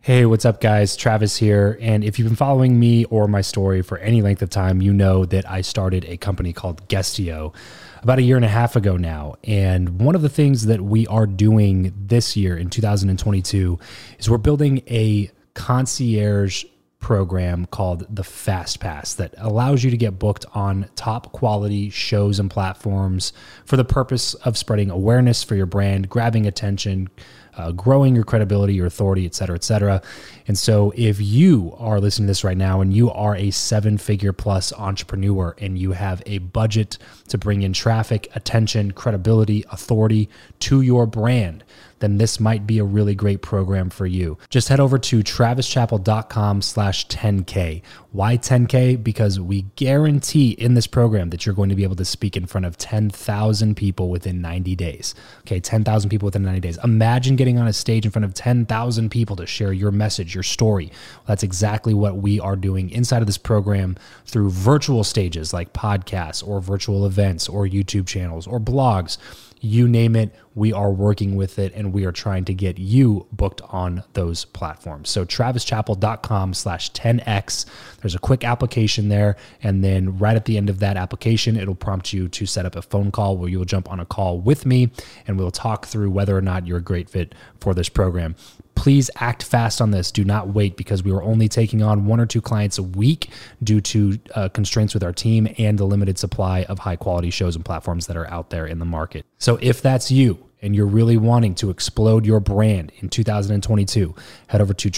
Hey, what's up, guys? Travis here. And if you've been following me or my story for any length of time, you know that I started a company called Guestio about a year and a half ago now. And one of the things that we are doing this year in 2022 is we're building a concierge program called the Fast Pass that allows you to get booked on top quality shows and platforms for the purpose of spreading awareness for your brand, grabbing attention, growing your credibility, your authority, et cetera, et cetera. And so if you are listening to this right now and you are a 7-figure plus entrepreneur and you have a budget to bring in traffic, attention, credibility, authority to your brand, then this might be a really great program for you. Just head over to travischappell.com/10K. Why 10K? Because we guarantee in this program that you're going to be able to speak in front of 10,000 people within 90 days. Okay, 10,000 people within 90 days. Imagine getting on a stage in front of 10,000 people to share your message, your story. Well, that's exactly what we are doing inside of this program through virtual stages like podcasts or virtual events or YouTube channels or blogs. You name it, we are working with it, and we are trying to get you booked on those platforms. So travischappell.com/10X. There's a quick application there, and then right at the end of that application, it'll prompt you to set up a phone call where you'll jump on a call with me, and we'll talk through whether or not you're a great fit for this program. Please act fast on this. Do not wait, because we are only taking on 1 or 2 clients a week due to constraints with our team and the limited supply of high quality shows and platforms that are out there in the market. So if that's you and you're really wanting to explode your brand in 2022, head over to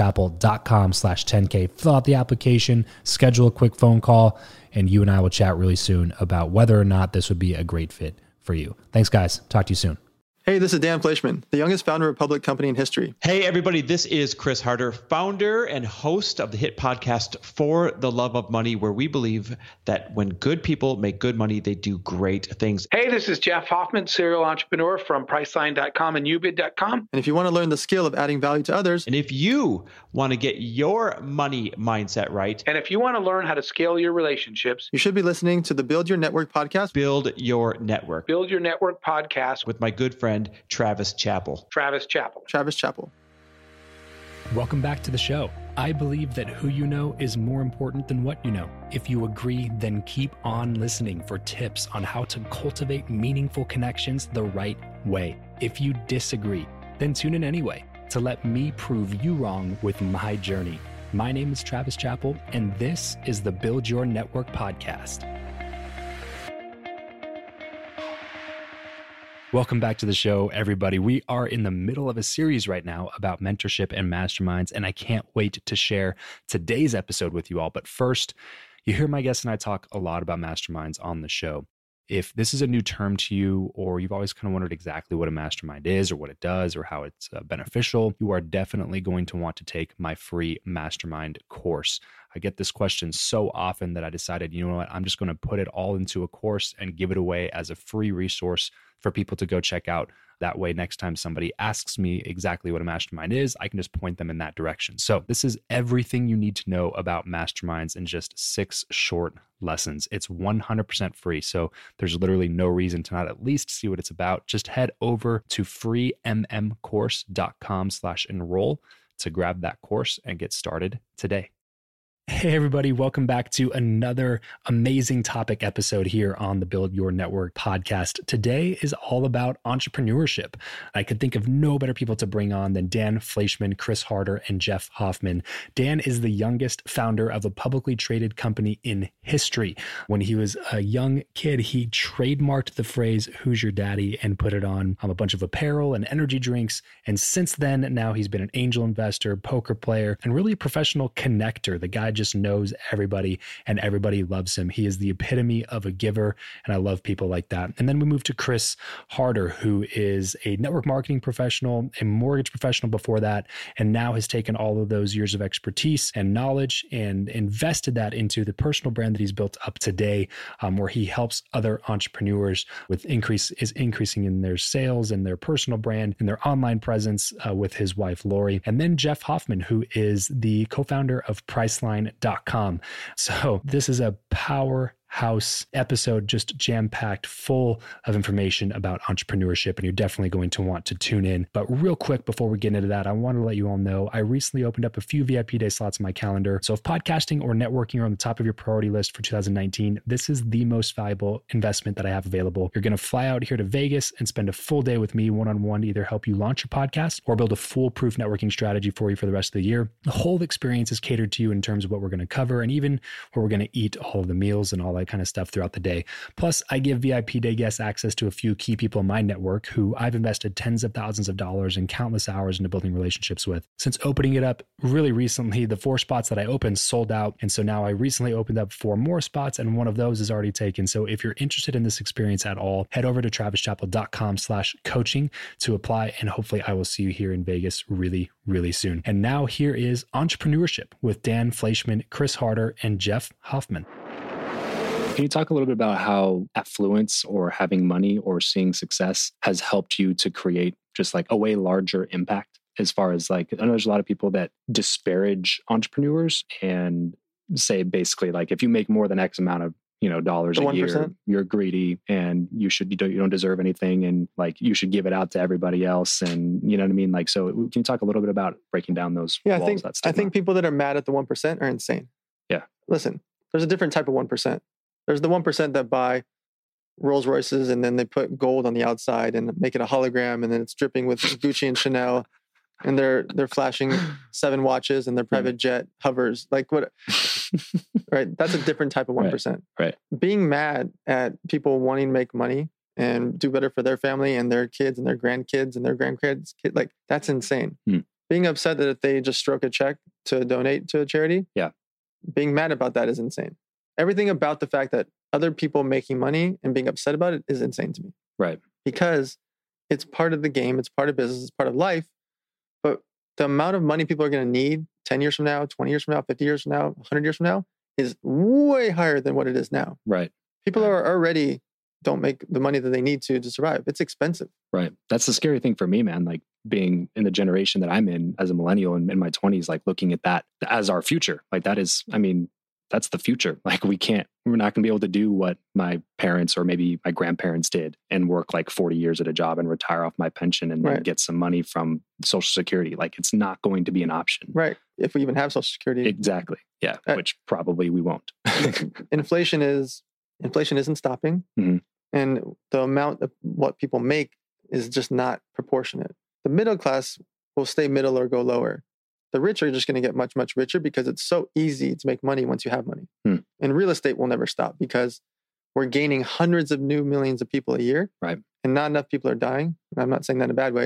travischappell.com/10K, fill out the application, schedule a quick phone call, and you and I will chat really soon about whether or not this would be a great fit for you. Thanks, guys. Talk to you soon. Hey, this is Dan Fleischman, the youngest founder of a public company in history. Hey, everybody. This is Chris Harder, founder and host of the hit podcast For the Love of Money, where we believe that when good people make good money, they do great things. Hey, this is Jeff Hoffman, serial entrepreneur from Priceline.com and Ubid.com. And if you want to learn the skill of adding value to others, and if you want to get your money mindset right, and if you want to learn how to scale your relationships, you should be listening to the Build Your Network podcast. Build Your Network. Build Your Network podcast with my good friend, Travis Chappell. Travis Chappell. Travis Chappell. Welcome back to the show. I believe that who you know is more important than what you know. If you agree, then keep on listening for tips on how to cultivate meaningful connections the right way. If you disagree, then tune in anyway to let me prove you wrong with my journey. My name is Travis Chappell, and this is the Build Your Network podcast. Welcome back to the show, everybody. We are in the middle of a series right now about mentorship and masterminds, and I can't wait to share today's episode with you all. But first, you hear my guest and I talk a lot about masterminds on the show. If this is a new term to you, or you've always kind of wondered exactly what a mastermind is or what it does or how it's beneficial, you are definitely going to want to take my free mastermind course. I get this question so often that I decided, you know what, I'm just going to put it all into a course and give it away as a free resource for people to go check out. That way, next time somebody asks me exactly what a mastermind is, I can just point them in that direction. So this is everything you need to know about masterminds in just 6 short lessons. It's 100% free. So there's literally no reason to not at least see what it's about. Just head over to freemmcourse.com/enroll to grab that course and get started today. Hey, everybody. Welcome back to another amazing topic episode here on the Build Your Network podcast. Today is all about entrepreneurship. I could think of no better people to bring on than Dan Fleischman, Chris Harder, and Jeff Hoffman. Dan is the youngest founder of a publicly traded company in history. When he was a young kid, he trademarked the phrase, "Who's your daddy?" and put it on a bunch of apparel and energy drinks. And since then, now he's been an angel investor, poker player, and really a professional connector. The guy just knows everybody and everybody loves him. He is the epitome of a giver, and I love people like that. And then we move to Chris Harder, who is a network marketing professional, a mortgage professional before that, and now has taken all of those years of expertise and knowledge and invested that into the personal brand that he's built up today, where he helps other entrepreneurs with increasing in their sales and their personal brand and their online presence with his wife, Lori. And then Jeff Hoffman, who is the co-founder of Priceline.com. So this is a powerhouse house episode, just jam-packed full of information about entrepreneurship, and you're definitely going to want to tune in. But real quick, before we get into that, I want to let you all know I recently opened up a few VIP day slots in my calendar. So if podcasting or networking are on the top of your priority list for 2019, this is the most valuable investment that I have available. You're going to fly out here to Vegas and spend a full day with me one-on-one to either help you launch your podcast or build a foolproof networking strategy for you for the rest of the year. The whole experience is catered to you in terms of what we're going to cover and even where we're going to eat all of the meals and all that kind of stuff throughout the day. Plus, I give VIP day guests access to a few key people in my network who I've invested tens of thousands of dollars and countless hours into building relationships with. Since opening it up really recently, the 4 spots that I opened sold out. And so now I recently opened up 4 more spots and one of those is already taken. So if you're interested in this experience at all, head over to travischappell.com/coaching to apply. And hopefully I will see you here in Vegas really, really soon. And now here is Entrepreneurship with Dan Fleischman, Chris Harder, and Jeff Hoffman. Can you talk a little bit about how affluence or having money or seeing success has helped you to create just like a way larger impact? As far as like, I know there's a lot of people that disparage entrepreneurs and say basically like, if you make more than X amount of dollars a year, you're greedy and you don't deserve anything and like you should give it out to everybody else. And you know what I mean? Like, so can you talk a little bit about breaking down those walls? I think people that are mad at the 1% are insane. Yeah. Listen, there's a different type of 1%. There's the 1% that buy Rolls Royces and then they put gold on the outside and make it a hologram and then it's dripping with Gucci and Chanel and they're flashing 7 watches and their private jet hovers. Like what? Right? That's a different type of 1%. Right. Being mad at people wanting to make money and do better for their family and their kids and their grandkids and their grandkids, like that's insane. Being upset that if they just stroke a check to donate to a charity, being mad about that is insane. Everything about the fact that other people making money and being upset about it is insane to me. Right. Because it's part of the game, it's part of business, it's part of life. But the amount of money people are going to need 10 years from now, 20 years from now, 50 years from now, 100 years from now is way higher than what it is now. Right. People are already don't make the money that they need to survive. It's expensive. Right. That's the scary thing for me, man. Like being in the generation that I'm in as a millennial and in my 20s, like looking at that as our future. Like that is, I mean, that's the future. Like we're not going to be able to do what my parents or maybe my grandparents did and work like 40 years at a job and retire off my pension and then get some money from Social Security. Like it's not going to be an option. Right. If we even have Social Security. Exactly. Yeah. Which probably we won't. Inflation isn't stopping. Mm-hmm. And the amount of what people make is just not proportionate. The middle class will stay middle or go lower. The rich are just going to get much, much richer because it's so easy to make money once you have money. And real estate will never stop because we're gaining hundreds of new millions of people a year. Right. And not enough people are dying. I'm not saying that in a bad way.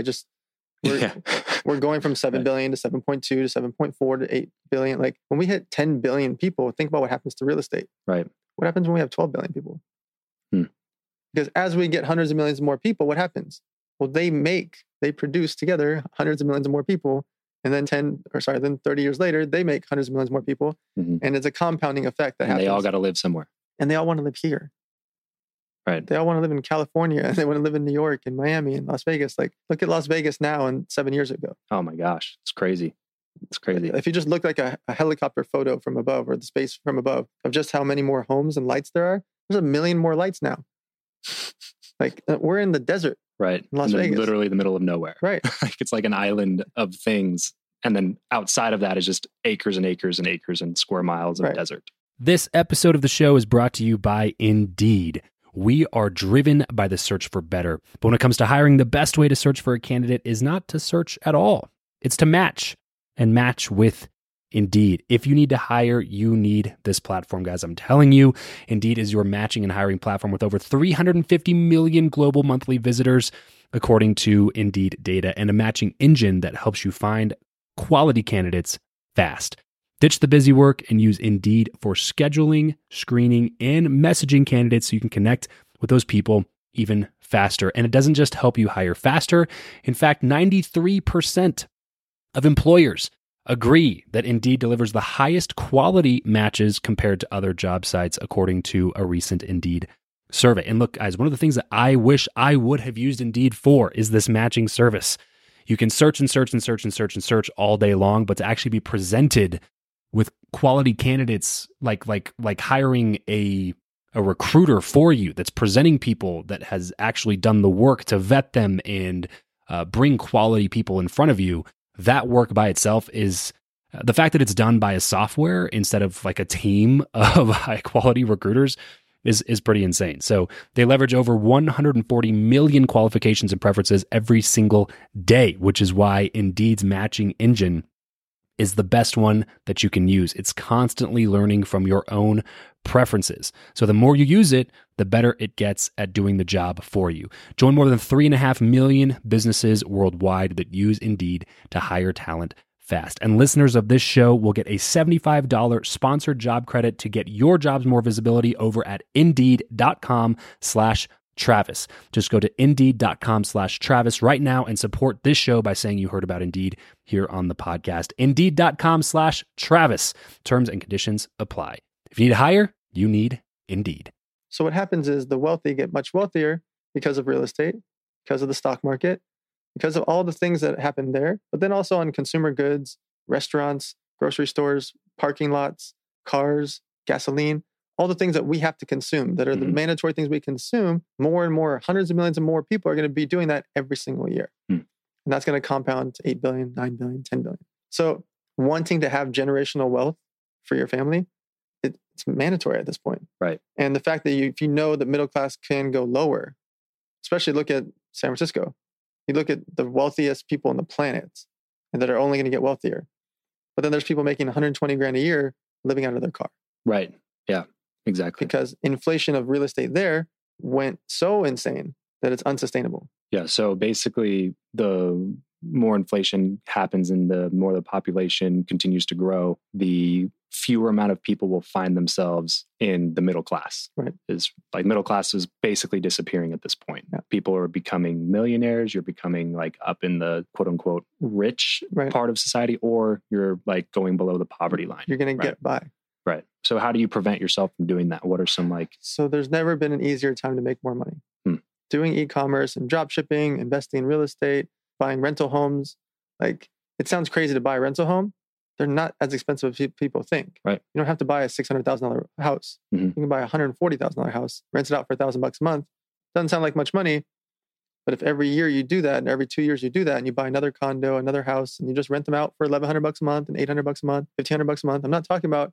We're going from 7 billion to 7.2 to 7.4 to 8 billion. Like when we hit 10 billion people, think about what happens to real estate. Right. What happens when we have 12 billion people? Because as we get hundreds of millions of more people, what happens? Well, they produce together hundreds of millions of more people. And then 30 years later, they make hundreds of millions more people. Mm-hmm. And it's a compounding effect that happens. They all got to live somewhere. And they all want to live here. Right. They all want to live in California. And they want to live in New York and Miami and Las Vegas. Like, look at Las Vegas now and 7 years ago. Oh my gosh. It's crazy. It's crazy. If you just look like a helicopter photo from above or the space from above of just how many more homes and lights there are, there's 1 million more lights now. Like, we're in the desert. Right. In Las Vegas. Literally the middle of nowhere. Right. Like it's like an island of things. And then outside of that is just acres and acres and acres and square miles of desert. This episode of the show is brought to you by Indeed. We are driven by the search for better. But when it comes to hiring, the best way to search for a candidate is not to search at all. It's to match and match with Indeed. If you need to hire, you need this platform, guys. I'm telling you, Indeed is your matching and hiring platform with over 350 million global monthly visitors, according to Indeed data, and a matching engine that helps you find quality candidates fast. Ditch the busy work and use Indeed for scheduling, screening, and messaging candidates so you can connect with those people even faster. And it doesn't just help you hire faster. In fact, 93% of employers agree that Indeed delivers the highest quality matches compared to other job sites, according to a recent Indeed survey. And look, guys, one of the things that I wish I would have used Indeed for is this matching service. You can search and search and search and search and search all day long, but to actually be presented with quality candidates, like hiring a a recruiter for you that's presenting people that has actually done the work to vet them and bring quality people in front of you, that work by itself is the fact that it's done by a software instead of like a team of high quality recruiters is pretty insane. So they leverage over 140 million qualifications and preferences every single day, which is why Indeed's matching engine is the best one that you can use. It's constantly learning from your own preferences. So the more you use it, the better it gets at doing the job for you. Join more than 3.5 million businesses worldwide that use Indeed to hire talent fast. And listeners of this show will get a $75 sponsored job credit to get your jobs more visibility over at Indeed.com/Travis. Just go to Indeed.com/Travis right now and support this show by saying you heard about Indeed here on the podcast. Indeed.com/Travis. Terms and conditions apply. If you need to hire, you need Indeed. So what happens is the wealthy get much wealthier because of real estate, because of the stock market, because of all the things that happen there, but then also on consumer goods, restaurants, grocery stores, parking lots, cars, gasoline, all the things that we have to consume that are the mandatory things we consume. More and more, hundreds of millions of more people are going to be doing that every single year. And that's going to compound to 8 billion, 9 billion, 10 billion. So wanting to have generational wealth for your family, it's mandatory at this point. Right. And the fact that if you know that middle class can go lower, especially look at San Francisco. You look at the wealthiest people on the planet and that are only going to get wealthier. But then there's people making 120 grand a year living out of their car. Right. Yeah, exactly. Because inflation of real estate there went so insane that it's unsustainable. Yeah. So basically, the more inflation happens and the more the population continues to grow, the fewer amount of people will find themselves in the middle class. Right. Is like middle class is basically disappearing at this point. Yeah. People are becoming millionaires. You're becoming like up in the quote unquote rich part of society, or you're like going below the poverty line. You're going to get by. Right. So how do you prevent yourself from doing that? What are some So there's never been an easier time to make more money. Doing e-commerce and drop shipping, investing in real estate, buying rental homes. Like, it sounds crazy to buy a rental home. They're not as expensive as people think. Right. You don't have to buy a $600,000 house. You can buy a $140,000 house, rent it out for $1,000 a month. Doesn't sound like much money, but if every year you do that, and every 2 years you do that, and you buy another condo, another house, and you just rent them out for $1,100 a month and $800 a month, $1,500 a month. I'm not talking about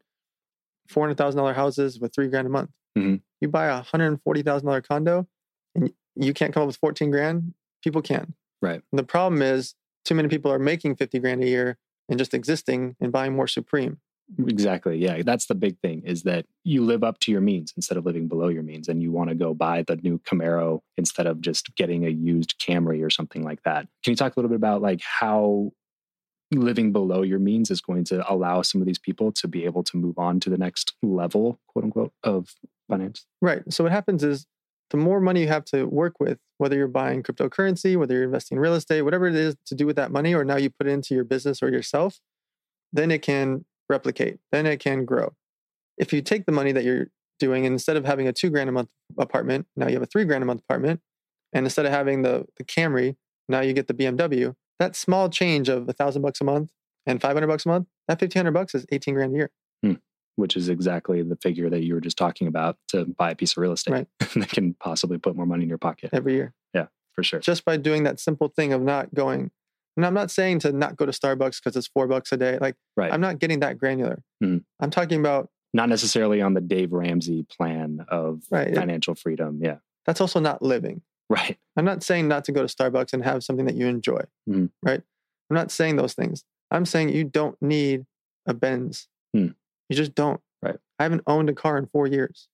$400,000 houses with $3,000 a month. You buy a $140,000 condo, and you can't come up with 14 grand. People can. Right. And the problem is too many people are making 50 grand a year and just existing and buying more Supreme. Exactly. Yeah. That's the big thing, is that you live up to your means instead of living below your means, and you want to go buy the new Camaro instead of just getting a used Camry or something like that. Can you talk a little bit about like how living below your means is going to allow some of these people to be able to move on to the next level, quote unquote, of finance? Right. So what happens is the more money you have to work with, whether you're buying cryptocurrency, whether you're investing in real estate, whatever it is to do with that money, or now you put it into your business or yourself, then it can replicate, then it can grow. If you take the money that you're doing, and instead of having a $2,000 a month apartment, now you have a $3,000 a month apartment. And instead of having the Camry, now you get the BMW. That small change of $1,000 a month and $500 a month, that $1,500 is 18 grand a year. Which is exactly the figure that you were just talking about to buy a piece of real estate. Right. That can possibly put more money in your pocket every year. Yeah, for sure. Just by doing that simple thing of not going, and I'm not saying to not go to Starbucks because it's $4 a day. Like, I'm not getting that granular. I'm talking about not necessarily on the Dave Ramsey plan of financial freedom. Yeah. That's also not living. Right. I'm not saying not to go to Starbucks and have something that you enjoy. Right. I'm not saying those things. I'm saying you don't need a Benz. You just don't. Right. I haven't owned a car in 4 years.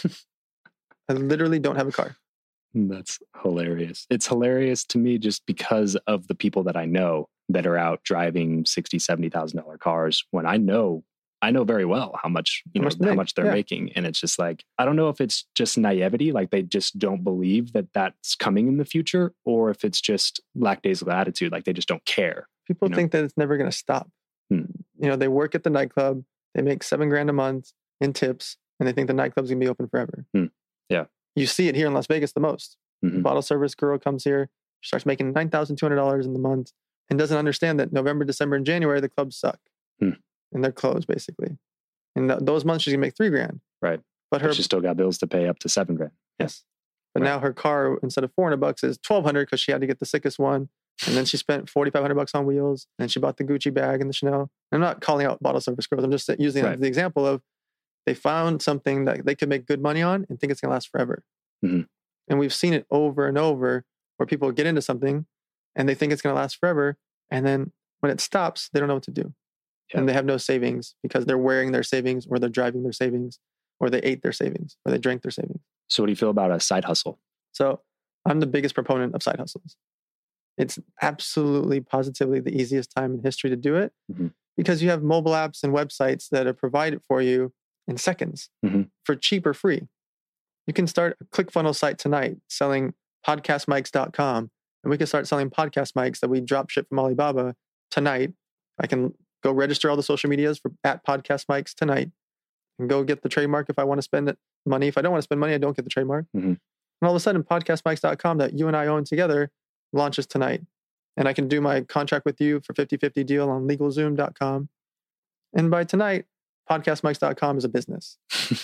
I literally don't have a car. That's hilarious. It's hilarious to me just because of the people that I know that are out driving $60,000, $70,000 cars, when I know very well how much they're making. And it's just like, I don't know if it's just naivety, like they just don't believe that that's coming in the future, or if it's just lackadaisical attitude, like they just don't care. People think that it's never going to stop. They work at the nightclub. They make $7 grand a month in tips, and they think the nightclub's gonna be open forever. Yeah. You see it here in Las Vegas the most. The bottle service girl comes here, starts making $9,200 in the month, and doesn't understand that November, December, and January, the clubs suck. And they're closed, basically. And those months she's gonna make $3 grand. Right. But she still got bills to pay up to $7,000. Yes. But now her car, instead of $400, is $1,200 because she had to get the sickest one. And then she spent $4,500 on wheels. And she bought the Gucci bag and the Chanel. I'm not calling out bottle service girls. I'm just using the example of they found something that they could make good money on and think it's going to last forever. Mm-hmm. And we've seen it over and over where people get into something and they think it's going to last forever. And then when it stops, they don't know what to do. Yeah. And they have no savings because they're wearing their savings, or they're driving their savings, or they ate their savings, or they drank their savings. So what do you feel about a side hustle? So I'm the biggest proponent of side hustles. It's absolutely, positively the easiest time in history to do it because you have mobile apps and websites that are provided for you in seconds for cheap or free. You can start a ClickFunnels site tonight selling podcastmics.com, and we can start selling podcast mics that we drop ship from Alibaba tonight. I can go register all the social medias for @podcastmics tonight and go get the trademark if I want to spend money. If I don't want to spend money, I don't get the trademark. And all of a sudden, podcastmics.com that you and I own together launches tonight. And I can do my contract with you for 50-50 deal on LegalZoom.com. And by tonight, podcastmics.com is a business.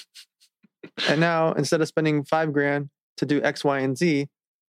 And now, instead of spending $5,000 to do X, Y, and Z,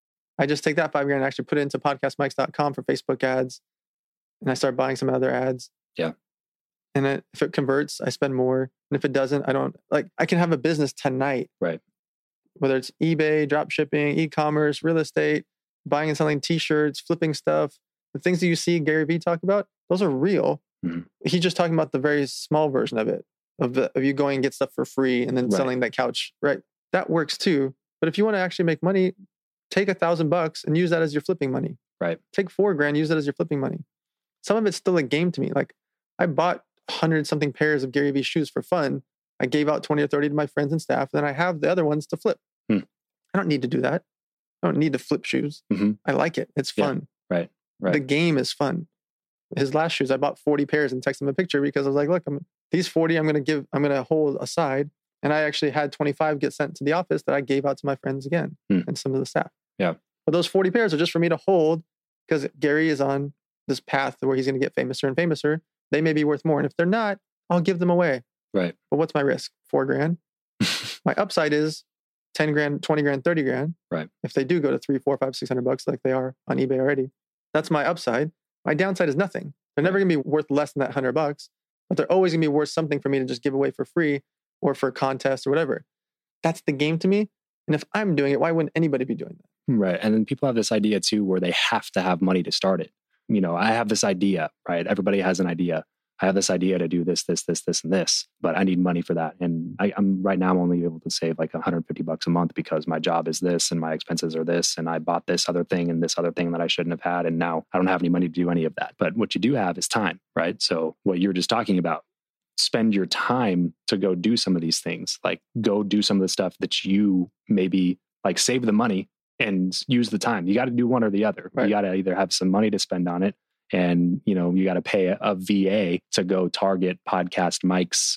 I just take that $5,000 and actually put it into podcastmics.com for Facebook ads. And I start buying some other ads. Yeah. And if it converts, I spend more. And if it doesn't, I don't. I can have a business tonight. Right. Whether it's eBay, drop shipping, e-commerce, real estate, buying and selling t-shirts, flipping stuff, the things that you see Gary Vee talk about, those are real. He's just talking about the very small version of it, of you going and get stuff for free and then selling that couch. Right. That works too. But if you want to actually make money, take $1,000 and use that as your flipping money. Right. Take $4,000, use that as your flipping money. Some of it's still a game to me. Like I bought 100-something pairs of Gary Vee shoes for fun. I gave out 20 or 30 to my friends and staff. And then I have the other ones to flip. I don't need to do that. I don't need to flip shoes. I like it. It's fun. Right. The game is fun. His last shoes, I bought 40 pairs and texted him a picture because I was like, look, these 40 I'm going to hold aside. And I actually had 25 get sent to the office that I gave out to my friends again and some of the staff. Yeah. But those 40 pairs are just for me to hold because Gary is on this path where he's going to get famouser and famouser. They may be worth more. And if they're not, I'll give them away. Right. But what's my risk? $4,000. My upside is $10,000, $20,000, $30,000. Right. If they do go to $300, $400, $500, $600 like they are on eBay already, that's my upside. My downside is nothing. They're never going to be worth less than that $100, but they're always going to be worth something for me to just give away for free or for a contest or whatever. That's the game to me. And if I'm doing it, why wouldn't anybody be doing that? Right. And then people have this idea too, where they have to have money to start it. I have this idea, right? Everybody has an idea. I have this idea to do this, and this, but I need money for that. And I'm right now, I'm only able to save like $150 a month because my job is this and my expenses are this. And I bought this other thing and this other thing that I shouldn't have had. And now I don't have any money to do any of that. But what you do have is time, right? So what you're just talking about, spend your time to go do some of these things, like go do some of the stuff that you maybe like save the money and use the time. You got to do one or the other. Right. You got to either have some money to spend on it, and you got to pay a VA to go target Podcast Mike's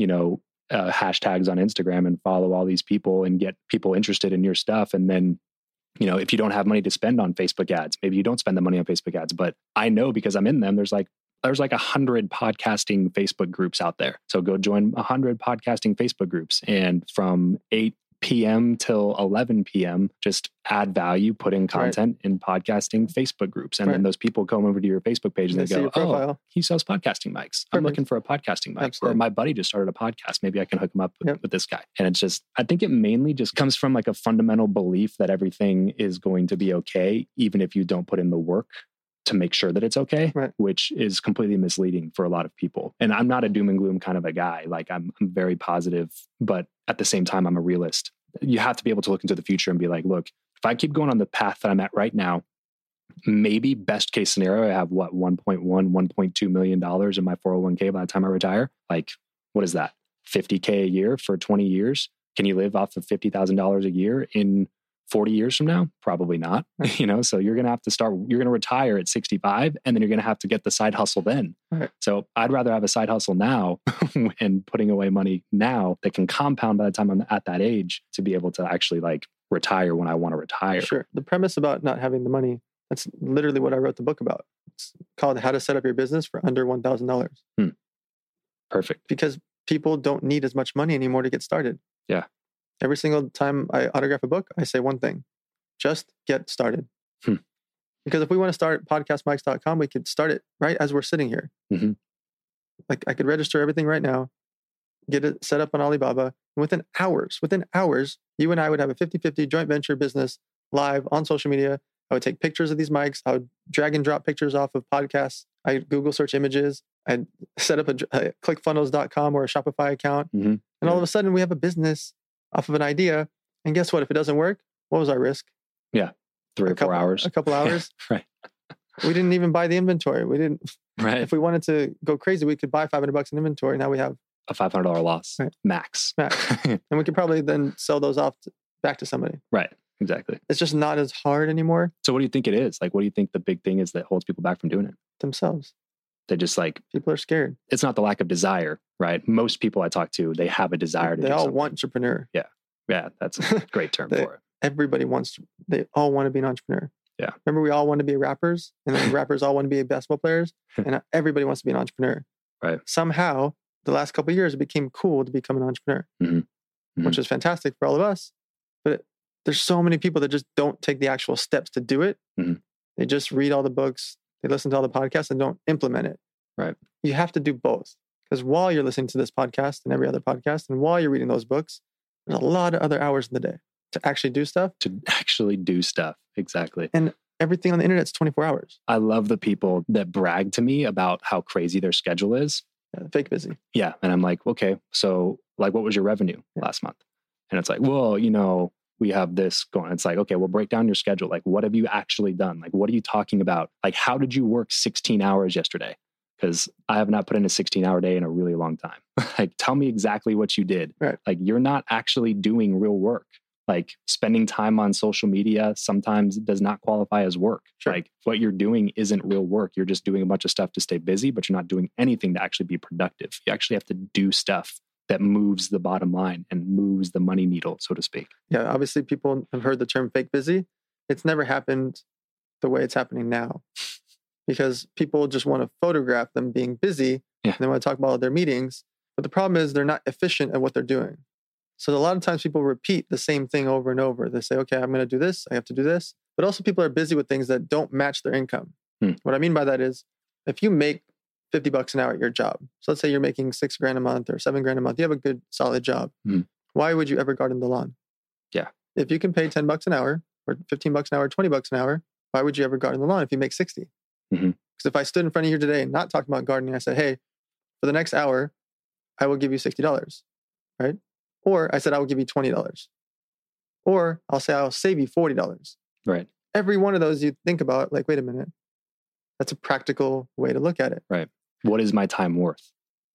hashtags on Instagram and follow all these people and get people interested in your stuff. And then if you don't have money to spend on Facebook ads, maybe you don't spend the money on Facebook ads. But I know because I'm in them, there's like 100 podcasting Facebook groups out there. So go join 100 podcasting Facebook groups, and from 8 p.m. till 11 p.m., just add value, put in content in podcasting Facebook groups. And then those people come over to your Facebook page and they go, oh, he sells podcasting mics. I'm looking for a podcasting mic. Absolutely. Or my buddy just started a podcast. Maybe I can hook him up with this guy. And it's just, I think it mainly just comes from like a fundamental belief that everything is going to be okay, even if you don't put in the work to make sure that it's okay, which is completely misleading for a lot of people. And I'm not a doom and gloom kind of a guy. Like I'm very positive, but at the same time, I'm a realist. You have to be able to look into the future and be like, look, if I keep going on the path that I'm at right now, maybe best case scenario, I have $1.2 million in my 401k by the time I retire. Like, what is that? $50K a year for 20 years? Can you live off of $50,000 a year in 40 years from now? Probably not. So you're going to have to you're going to retire at 65, and then you're going to have to get the side hustle then. Right. So I'd rather have a side hustle now and putting away money now that can compound by the time I'm at that age to be able to actually like retire when I want to retire. Sure. The premise about not having the money, that's literally what I wrote the book about. It's called How to Set Up Your Business for Under $1,000. Perfect. Because people don't need as much money anymore to get started. Yeah. Every single time I autograph a book, I say one thing: just get started. Because if we want to start podcastmics.com, we could start it right as we're sitting here. Mm-hmm. Like I could register everything right now, get it set up on Alibaba. And within hours, you and I would have a 50-50 joint venture business live on social media. I would take pictures of these mics. I would drag and drop pictures off of podcasts. I'd Google search images. I'd set up a clickfunnels.com or a Shopify account. And all of a sudden we have a business off of an idea. And guess what? If it doesn't work, what was our risk? Yeah. 3 or 4 hours. A couple hours. Right. We didn't even buy the inventory. We didn't. Right. If we wanted to go crazy, we could buy $500 in inventory. Now we have a $500 loss, right. max. And we could probably then sell those off back to somebody. Right. Exactly. It's just not as hard anymore. So what do you think it is? Like, what do you think the big thing is that holds people back from doing it? Themselves. They just like... People are scared. It's not the lack of desire, right? Most people I talk to, they have a desire to do something. They all want entrepreneur. Yeah. Yeah. That's a great term for it. Everybody they all want to be an entrepreneur. Yeah. Remember, we all want to be rappers, and then rappers all want to be basketball players, and everybody wants to be an entrepreneur. Right. Somehow, the last couple of years, it became cool to become an entrepreneur, which is fantastic for all of us. But there's so many people that just don't take the actual steps to do it. They just read all the books, they listen to all the podcasts, and don't implement it. Right. You have to do both, because while you're listening to this podcast and every other podcast, and while you're reading those books, there's a lot of other hours in the day to actually do stuff. Exactly. And everything on the internet is 24 hours. I love the people that brag to me about how crazy their schedule is. Yeah, fake busy. Yeah. And I'm like, okay, so like, what was your revenue last month? And it's like, well, we have this going. It's like, okay, well, break down your schedule. Like, what have you actually done? Like, what are you talking about? Like, how did you work 16 hours yesterday? Because I have not put in a 16-hour day in a really long time. Like, tell me exactly what you did. Right. Like, you're not actually doing real work. Like, spending time on social media sometimes does not qualify as work. Sure. Like, what you're doing isn't real work. You're just doing a bunch of stuff to stay busy, but you're not doing anything to actually be productive. You actually have to do stuff that moves the bottom line and moves the money needle, so to speak. Yeah, obviously people have heard the term fake busy. It's never happened the way it's happening now, because people just want to photograph them being busy. And they want to talk about all their meetings. But the problem is they're not efficient at what they're doing. So a lot of times people repeat the same thing over and over. They say, okay, I'm going to do this. I have to do this. But also people are busy with things that don't match their income. What I mean by that is, if you make $50 an hour at your job, so let's say you're making $6,000 a month or $7,000 a month, you have a good solid job. Why would you ever garden the lawn? Yeah. If you can pay $10 an hour or $15 an hour, $20 an hour, why would you ever garden the lawn if you make 60? Because if I stood in front of you today and not talking about gardening, I said, hey, for the next hour, I will give you $60, right? Or I said, I will give you $20. Or I'll say, I'll save you $40. Right. Every one of those you think about, like, wait a minute. That's a practical way to look at it. Right. What is my time worth?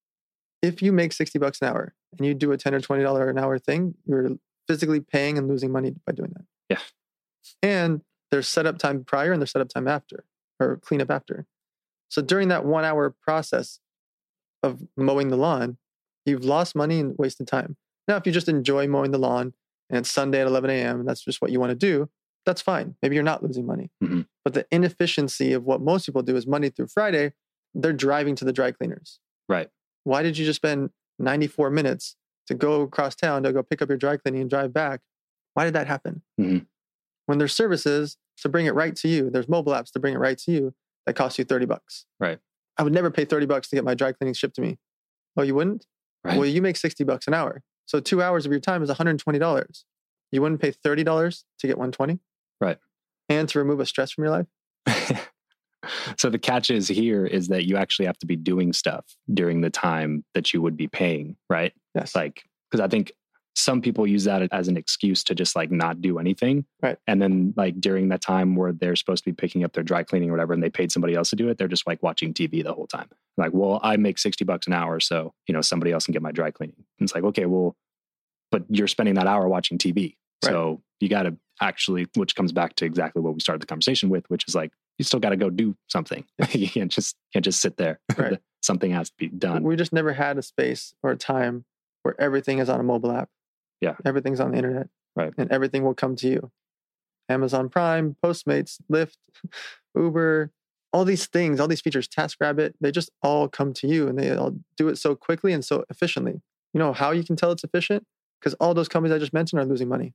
If you make $60 an hour and you do a $10 or $20 an hour thing, you're physically paying and losing money by doing that. Yeah. And there's setup time prior and there's setup time after, or cleanup after. So during that 1 hour process of mowing the lawn, you've lost money and wasted time. Now, if you just enjoy mowing the lawn and it's Sunday at 11 a.m. and that's just what you want to do, that's fine. Maybe you're not losing money. But the inefficiency of what most people do is Monday through Friday, they're driving to the dry cleaners. Right. Why did you just spend 94 minutes to go across town to go pick up your dry cleaning and drive back? Why did that happen? When there's services to bring it right to you, there's mobile apps to bring it right to you that cost you $30. Right. I would never pay $30 to get my dry cleaning shipped to me. Oh, you wouldn't? Right. Well, you make $60 an hour. So 2 hours of your time is $120. You wouldn't pay $30 to get $120? Right. And to remove a stress from your life? So the catch is that you actually have to be doing stuff during the time that you would be paying, right? Yes. Like, because I think some people use that as an excuse to just like not do anything. Right. And then like during that time where they're supposed to be picking up their dry cleaning or whatever, and they paid somebody else to do it, they're just like watching TV the whole time. Like, well, I make $60 an hour, so, somebody else can get my dry cleaning. And it's like, okay, well, but you're spending that hour watching TV. Right. So you got to actually, which comes back to exactly what we started the conversation with, which is like, you still got to go do something. You can't just sit there. Right. Something has to be done. We just never had a space or a time where everything is on a mobile app. Yeah. Everything's on the internet. Right. And everything will come to you. Amazon Prime, Postmates, Lyft, Uber, all these things, all these features, TaskRabbit, they just all come to you and they all do it so quickly and so efficiently. You know how you can tell it's efficient? because all those companies I just mentioned are losing money.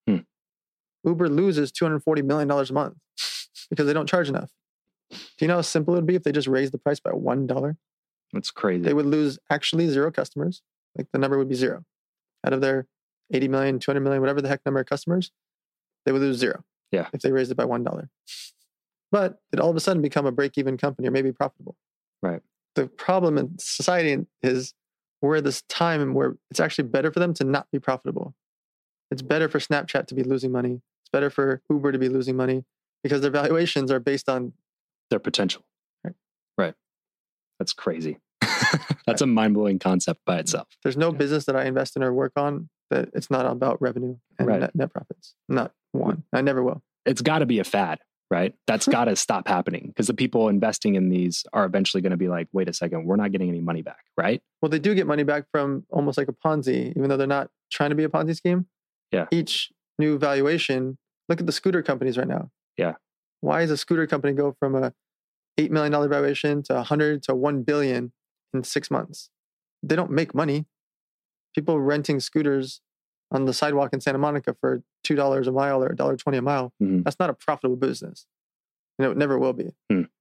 Uber loses $240 million a month because they don't charge enough. Do you know how simple it would be if they just raised the price by $1? That's crazy. They would lose actually 0 customers. Like the number would be 0. Out of their 80 million, 200 million, whatever the heck number of customers, they would lose 0. Yeah. If they raised it by $1. But it all of a sudden become a break-even company or maybe profitable. Right. The problem in society is we're at this time where it's actually better for them to not be profitable. It's better for Snapchat to be losing money. It's better for Uber to be losing money because their valuations are based on their potential. Right. That's crazy. That's right. A mind-blowing concept by itself. There's no business that I invest in or work on that it's not about revenue and net profits. Not one. I never will. It's got to be a fad, right? That's got to stop happening because the people investing in these are eventually going to be like, wait a second, we're not getting any money back, right? Well, they do get money back from almost like a Ponzi, even though they're not trying to be a Ponzi scheme. Yeah. Each new valuation, look at the scooter companies right now. Yeah. Why does a scooter company go from a $8 million valuation to 100 to 1 billion in 6 months? They don't make money. People renting scooters on the sidewalk in Santa Monica for $2 a mile or $1.20 a mile. Mm-hmm. That's not a profitable business. It never will be.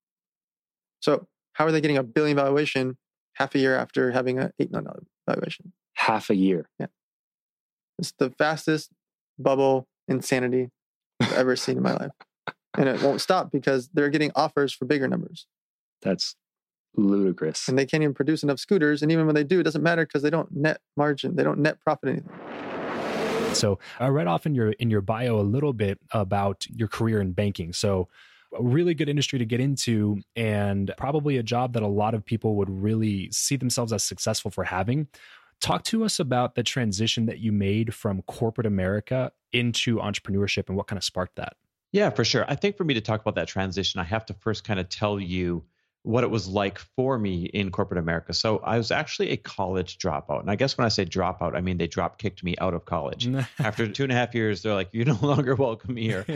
So how are they getting a billion valuation half a year after having an $8 million valuation? Half a year. Yeah. It's the fastest bubble insanity I've ever seen in my life. And it won't stop because they're getting offers for bigger numbers. That's ludicrous. And they can't even produce enough scooters. And even when they do, it doesn't matter because they don't net margin. They don't net profit anything. So I read off in your bio a little bit about your career in banking. So a really good industry to get into and probably a job that a lot of people would really see themselves as successful for having. Talk to us about the transition that you made from corporate America into entrepreneurship and what kind of sparked that. Yeah, for sure. I think for me to talk about that transition, I have to first kind of tell you what it was like for me in corporate America. So I was actually a college dropout. And I guess when I say dropout, I mean they drop kicked me out of college. After 2.5 years, they're like, you're no longer welcome here.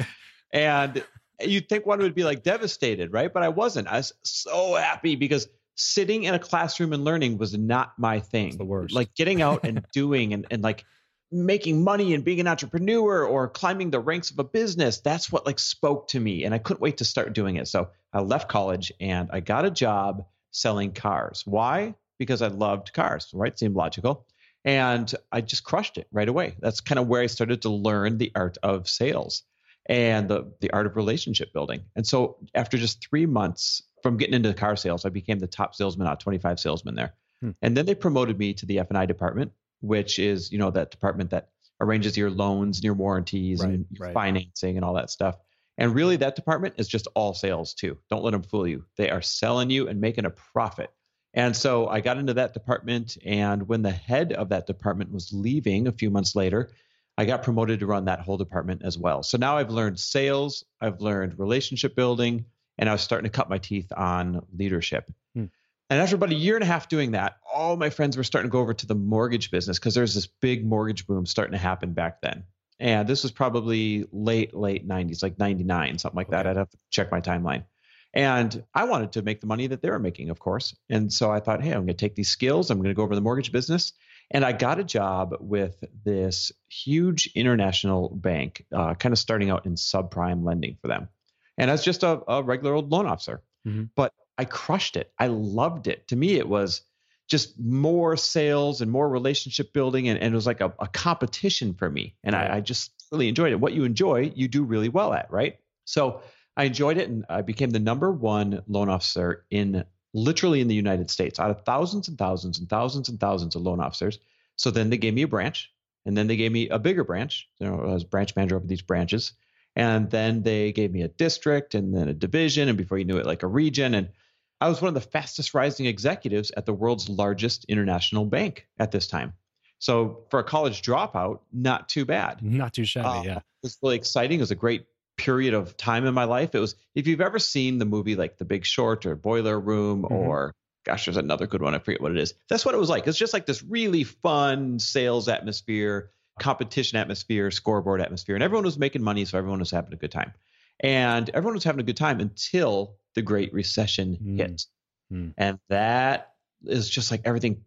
And you'd think one would be like devastated, right? But I wasn't. I was so happy because sitting in a classroom and learning was not my thing. It's the worst. Like getting out and doing and like making money and being an entrepreneur or climbing the ranks of a business, that's what like spoke to me. And I couldn't wait to start doing it. So I left college and I got a job selling cars. Why? Because I loved cars, right? Seemed logical. And I just crushed it right away. That's kind of where I started to learn the art of sales and the art of relationship building. And so after just 3 months from getting into car sales, I became the top salesman out of 25 salesmen there. And then they promoted me to the F&I department, which is, that department that arranges your loans and your warranties and your financing and all that stuff. And really that department is just all sales too. Don't let them fool you. They are selling you and making a profit. And so I got into that department. And when the head of that department was leaving a few months later, I got promoted to run that whole department as well. So now I've learned sales, I've learned relationship building, and I was starting to cut my teeth on leadership. And after about 1.5 years doing that, all my friends were starting to go over to the mortgage business because there's this big mortgage boom starting to happen back then. And this was probably late 90s, like 99, something like that. I'd have to check my timeline. And I wanted to make the money that they were making, of course. And so I thought, hey, I'm going to take these skills. I'm going to go over to the mortgage business. And I got a job with this huge international bank, kind of starting out in subprime lending for them. And I was just a regular old loan officer. But I crushed it. I loved it. To me, it was just more sales and more relationship building. And it was like a competition for me. And I just really enjoyed it. What you enjoy, you do really well at, right? So I enjoyed it. And I became the #1 loan officer literally in the United States out of thousands and thousands and thousands and thousands of loan officers. So then they gave me a branch and then they gave me a bigger branch. I was branch manager over these branches. And then they gave me a district and then a division. And before you knew it, like a region. And I was one of the fastest rising executives at the world's largest international bank at this time. So for a college dropout, not too bad. Not too shabby, yeah. It was really exciting. It was a great period of time in my life. It was, if you've ever seen the movie like The Big Short or Boiler Room or gosh, there's another good one. I forget what it is. That's what it was like. It's just like this really fun sales atmosphere, competition atmosphere, scoreboard atmosphere. And everyone was making money. So everyone was having a good time. And everyone was having a good time until the Great Recession hit. And that is just like everything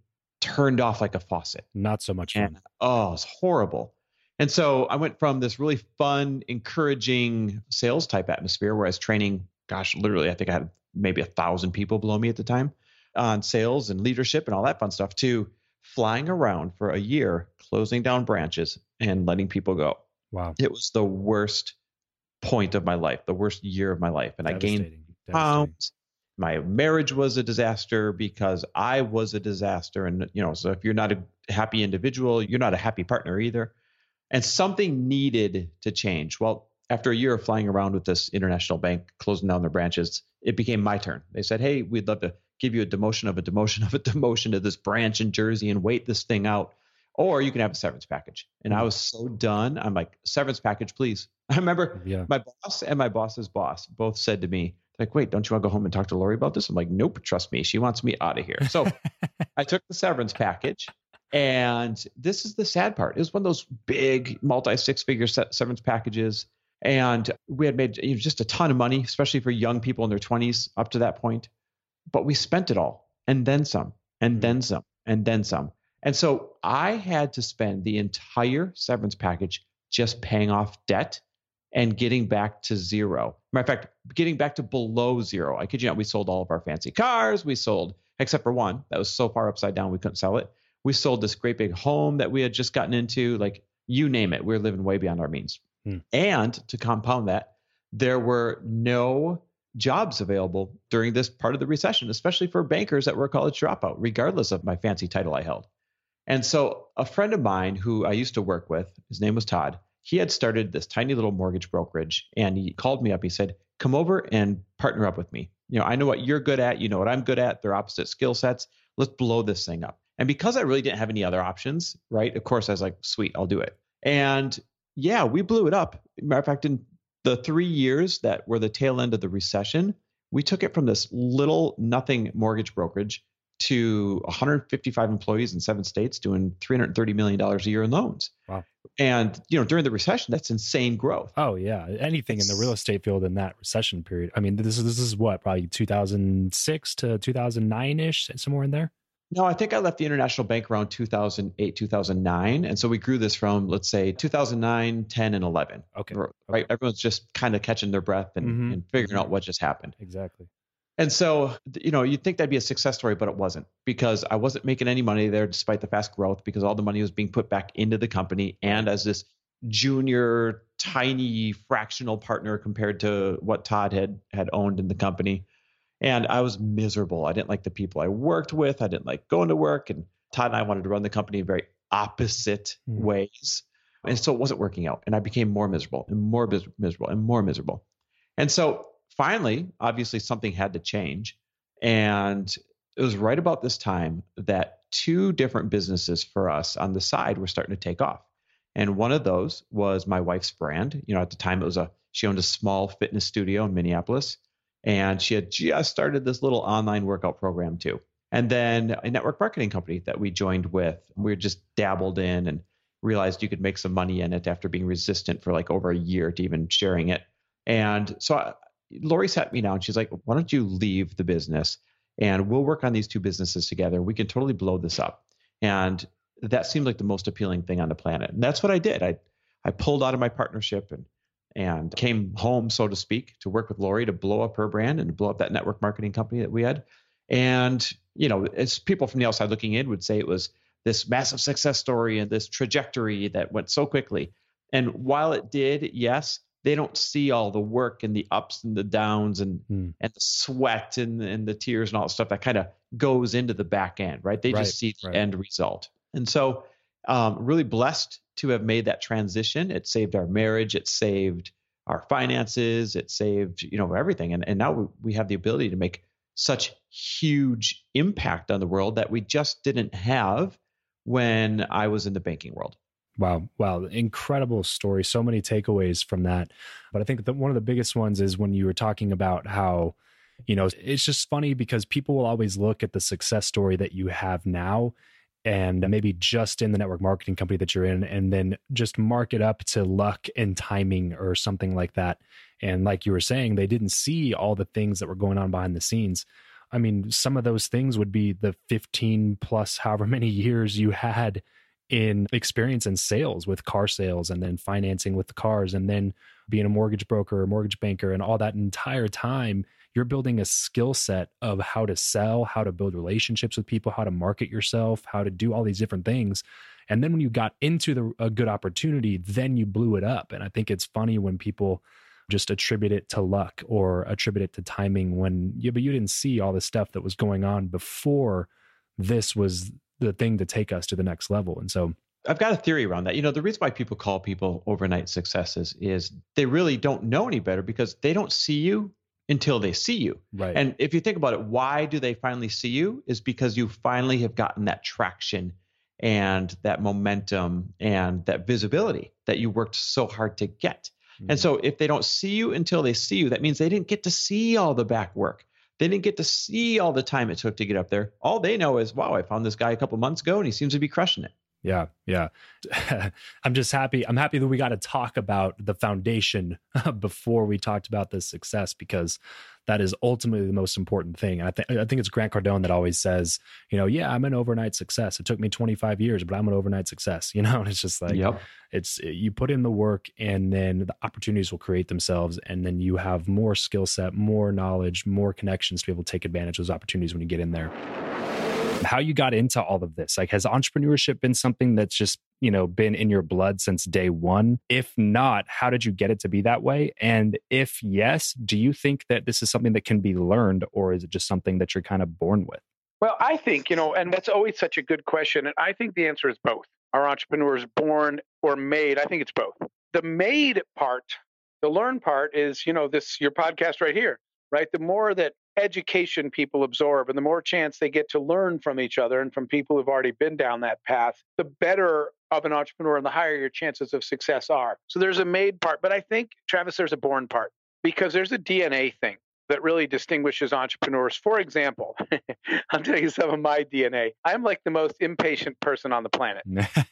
turned off like a faucet. Not so much fun. And, oh, it's horrible. And so I went from this really fun, encouraging sales type atmosphere where I was training, gosh, literally, I think I had maybe 1,000 people below me at the time on sales and leadership and all that fun stuff, to flying around for a year, closing down branches and letting people go. Wow. It was the worst point of my life, the worst year of my life. And I gained pounds. My marriage was a disaster because I was a disaster. And, so if you're not a happy individual, you're not a happy partner either. And something needed to change. Well, after a year of flying around with this international bank, closing down their branches, it became my turn. They said, hey, we'd love to give you a demotion of a demotion of a demotion to this branch in Jersey and wait this thing out. Or you can have a severance package. And I was so done. I'm like, severance package, please. I remember my boss and my boss's boss both said to me, like, wait, don't you want to go home and talk to Lori about this? I'm like, nope, trust me. She wants me out of here. So I took the severance package. And this is the sad part. It was one of those big multi-six-figure severance packages. And we had made just a ton of money, especially for young people in their 20s up to that point. But we spent it all, and then some, and then some, and then some. And so I had to spend the entire severance package just paying off debt and getting back to zero. Matter of fact, getting back to below zero. I kid you not, we sold all of our fancy cars. We sold, except for one that was so far upside down we couldn't sell it. We sold this great big home that we had just gotten into, like you name it. We were living way beyond our means. And to compound that, there were no jobs available during this part of the recession, especially for bankers that were a college dropout, regardless of my fancy title I held. And so a friend of mine who I used to work with, his name was Todd, he had started this tiny little mortgage brokerage, and he called me up. He said, come over and partner up with me. I know what you're good at. You know what I'm good at. They're opposite skill sets. Let's blow this thing up. And because I really didn't have any other options, right? Of course, I was like, sweet, I'll do it. And yeah, we blew it up. Matter of fact, in the 3 years that were the tail end of the recession, we took it from this little nothing mortgage brokerage to 155 employees in 7 states doing $330 million a year in loans. Wow. And, during the recession, that's insane growth. Oh yeah. Anything in the real estate field in that recession period. I mean, this is what, probably 2006 to 2009-ish, somewhere in there? No, I think I left the international bank around 2008, 2009. And so we grew this from, let's say, 2009, 10, and 11. Okay. Right. Everyone's just kind of catching their breath and figuring out what just happened. Exactly. And so, you'd think that'd be a success story, but it wasn't, because I wasn't making any money there despite the fast growth, because all the money was being put back into the company. And as this junior, tiny fractional partner compared to what Todd had owned in the company. And I was miserable. I didn't like the people I worked with. I didn't like going to work. And Todd and I wanted to run the company in very opposite ways. And so it wasn't working out. And I became more miserable and more miserable and more miserable. And so finally, obviously, something had to change. And it was right about this time that 2 different businesses for us on the side were starting to take off. And one of those was my wife's brand. At the time, she owned a small fitness studio in Minneapolis. And she had just started this little online workout program too. And then a network marketing company that we joined with, we just dabbled in and realized you could make some money in it after being resistant for like over a year to even sharing it. And so Lori sat me down. She's like, why don't you leave the business and we'll work on these 2 businesses together. We can totally blow this up. And that seemed like the most appealing thing on the planet. And that's what I did. I pulled out of my partnership and came home, so to speak, to work with Lori to blow up her brand and to blow up that network marketing company that we had. And, as people from the outside looking in would say, it was this massive success story and this trajectory that went so quickly. And while it did, yes, they don't see all the work and the ups and the downs and the sweat and the tears and all that stuff that kind of goes into the back end, right? They just see the end result. And so really blessed to have made that transition. It saved our marriage. It saved our finances. It saved, everything. And now we have the ability to make such huge impact on the world that we just didn't have when I was in the banking world. Wow. Incredible story. So many takeaways from that. But I think that one of the biggest ones is when you were talking about how, it's just funny because people will always look at the success story that you have now and maybe just in the network marketing company that you're in, and then just mark it up to luck and timing or something like that. And like you were saying, they didn't see all the things that were going on behind the scenes. I mean, some of those things would be the 15 plus however many years you had in experience in sales with car sales, and then financing with the cars, and then being a mortgage broker or mortgage banker, and all that entire time. You're building a skill set of how to sell, how to build relationships with people, how to market yourself, how to do all these different things. And then when you got into a good opportunity, then you blew it up. And I think it's funny when people just attribute it to luck or attribute it to timing but you didn't see all the stuff that was going on before this was the thing to take us to the next level. And so I've got a theory around that. The reason why people call people overnight successes is they really don't know any better because they don't see you until they see you. Right. And if you think about it, why do they finally see you? Is because you finally have gotten that traction and that momentum and that visibility that you worked so hard to get. Mm-hmm. And so if they don't see you until they see you, that means they didn't get to see all the back work. They didn't get to see all the time it took to get up there. All they know is, wow, I found this guy a couple months ago and he seems to be crushing it. Yeah. Yeah. I'm just happy. I'm happy that we got to talk about the foundation before we talked about the success, because that is ultimately the most important thing. And I think it's Grant Cardone that always says, yeah, I'm an overnight success. It took me 25 years, but I'm an overnight success, and it's just like, yep. You put in the work and then the opportunities will create themselves. And then you have more skill set, more knowledge, more connections to be able to take advantage of those opportunities when you get in there. How you got into all of this? Like, has entrepreneurship been something that's just, been in your blood since day one? If not, how did you get it to be that way? And if yes, do you think that this is something that can be learned, or is it just something that you're kind of born with? Well, I think, and that's always such a good question. And I think the answer is both. Are entrepreneurs born or made? I think it's both. The made part, the learn part is, your podcast right here, right? The more that education people absorb and the more chance they get to learn from each other and from people who've already been down that path, the better of an entrepreneur and the higher your chances of success are. So there's a made part, but I think, Travis, there's a born part, because there's a DNA thing that really distinguishes entrepreneurs. For example, I'll tell you some of my DNA. I'm like the most impatient person on the planet.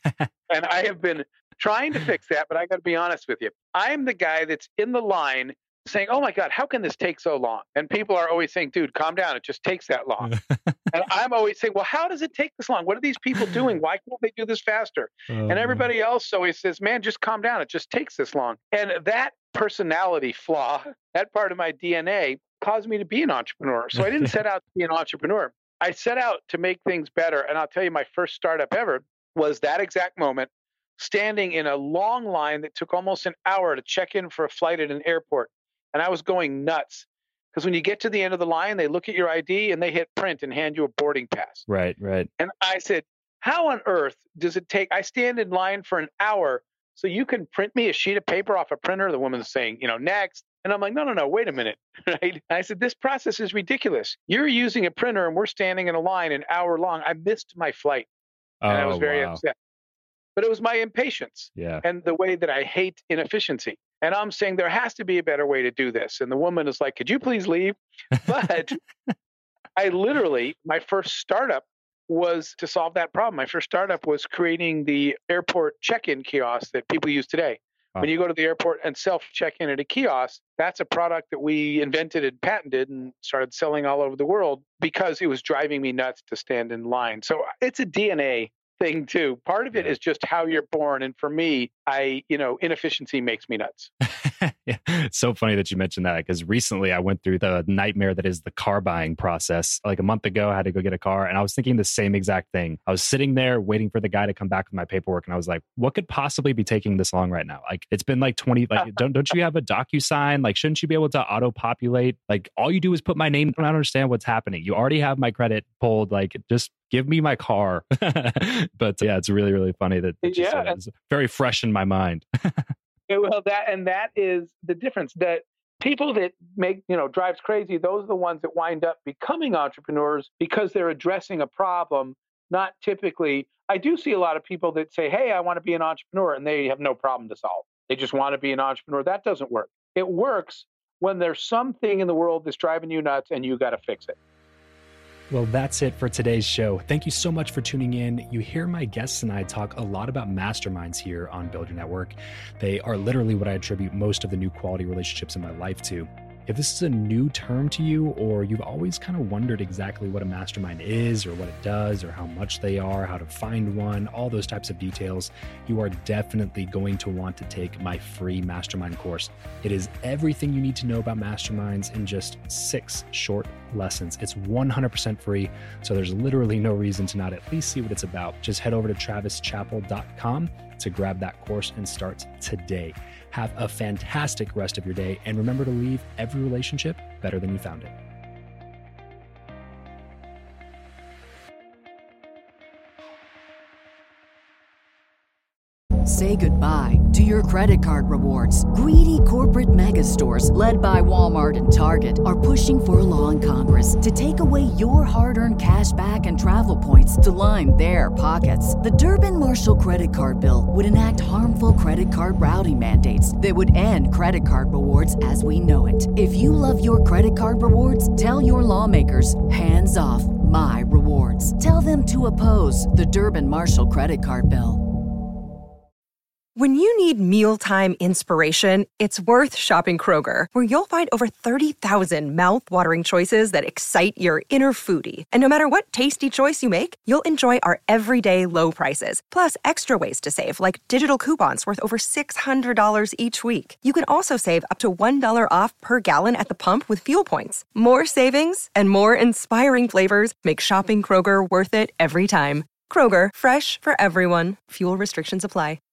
And I have been trying to fix that, but I got to be honest with you. I'm the guy that's in the line saying, oh my God, how can this take so long? And people are always saying, dude, calm down. It just takes that long. And I'm always saying, well, how does it take this long? What are these people doing? Why can't they do this faster? And everybody else always says, man, just calm down. It just takes this long. And that personality flaw, that part of my DNA, caused me to be an entrepreneur. So I didn't set out to be an entrepreneur. I set out to make things better. And I'll tell you, my first startup ever was that exact moment, standing in a long line that took almost an hour to check in for a flight at an airport. And I was going nuts, because when you get to the end of the line, they look at your ID and they hit print and hand you a boarding pass. Right. And I said, how on earth does it take? I stand in line for an hour so you can print me a sheet of paper off a printer. The woman's saying, next. And I'm like, no, wait a minute. Right? And I said, this process is ridiculous. You're using a printer and we're standing in a line an hour long. I missed my flight. And I was very upset. But it was my impatience and the way that I hate inefficiency. And I'm saying there has to be a better way to do this. And the woman is like, could you please leave? But I literally, my first startup was to solve that problem. My first startup was creating the airport check-in kiosk that people use today. When you go to the airport and self-check-in at a kiosk, that's a product that we invented and patented and started selling all over the world because it was driving me nuts to stand in line. So it's a DNA thing too. Part of it is just how you're born. And for me, inefficiency makes me nuts. Yeah. It's so funny that you mentioned that, because recently I went through the nightmare that is the car buying process. Like a month ago, I had to go get a car and I was thinking the same exact thing. I was sitting there waiting for the guy to come back with my paperwork. And I was like, what could possibly be taking this long right now? Like, it's been like 20, like, don't you have a DocuSign? Like, shouldn't you be able to auto populate? Like, all you do is put my name. I don't understand what's happening. You already have my credit pulled. Like, just give me my car. But yeah, it's really, really funny that it's very fresh in my mind. Well, that is the difference. That people that make, drives crazy, those are the ones that wind up becoming entrepreneurs because they're addressing a problem, not typically. I do see a lot of people that say, hey, I want to be an entrepreneur, and they have no problem to solve. They just want to be an entrepreneur. That doesn't work. It works when there's something in the world that's driving you nuts and you got to fix it. Well, that's it for today's show. Thank you so much for tuning in. You hear my guests and I talk a lot about masterminds here on Build Your Network. They are literally what I attribute most of the new quality relationships in my life to. If this is a new term to you, or you've always kind of wondered exactly what a mastermind is or what it does or how much they are, how to find one, all those types of details, you are definitely going to want to take my free mastermind course. It is everything you need to know about masterminds in just 6 short lessons. It's 100% free, so there's literally no reason to not at least see what it's about. Just head over to travischappell.com to grab that course and start today. Have a fantastic rest of your day, and remember to leave every relationship better than you found it. Say goodbye to your credit card rewards. Greedy corporate mega stores, led by Walmart and Target, are pushing for a law in Congress to take away your hard-earned cash back and travel points to line their pockets. The Durbin-Marshall credit card bill would enact harmful credit card routing mandates that would end credit card rewards as we know it. If you love your credit card rewards, tell your lawmakers, hands off my rewards. Tell them to oppose the Durbin-Marshall credit card bill. When you need mealtime inspiration, it's worth shopping Kroger, where you'll find over 30,000 mouth-watering choices that excite your inner foodie. And no matter what tasty choice you make, you'll enjoy our everyday low prices, plus extra ways to save, like digital coupons worth over $600 each week. You can also save up to $1 off per gallon at the pump with fuel points. More savings and more inspiring flavors make shopping Kroger worth it every time. Kroger, fresh for everyone. Fuel restrictions apply.